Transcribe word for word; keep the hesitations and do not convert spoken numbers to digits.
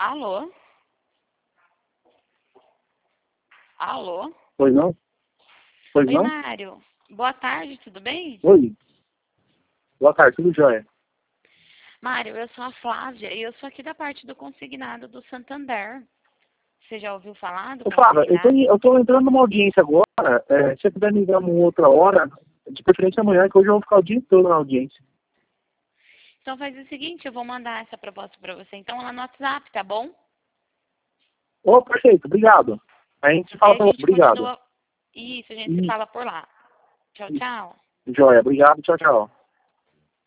Alô? Alô? Pois não? Pois Oi, não? Mário. Boa tarde, tudo bem? Oi. Boa tarde, tudo jóia? Mário, eu sou a Flávia e eu sou aqui da parte do consignado do Santander. Você já ouviu falar do Ô, Flávia, eu tô, consignado? eu tô entrando numa audiência agora. É, se você puder me dar uma outra hora, de preferência amanhã, que hoje eu vou ficar o dia todo na audiência. Então faz o seguinte, eu vou mandar essa proposta para você então lá no WhatsApp, tá bom? Ô, perfeito, obrigado. A gente se Aí fala a pelo... gente Obrigado. continua. Isso, a gente se Isso, fala por lá. Tchau, isso. tchau. Jóia, obrigado, tchau, tchau.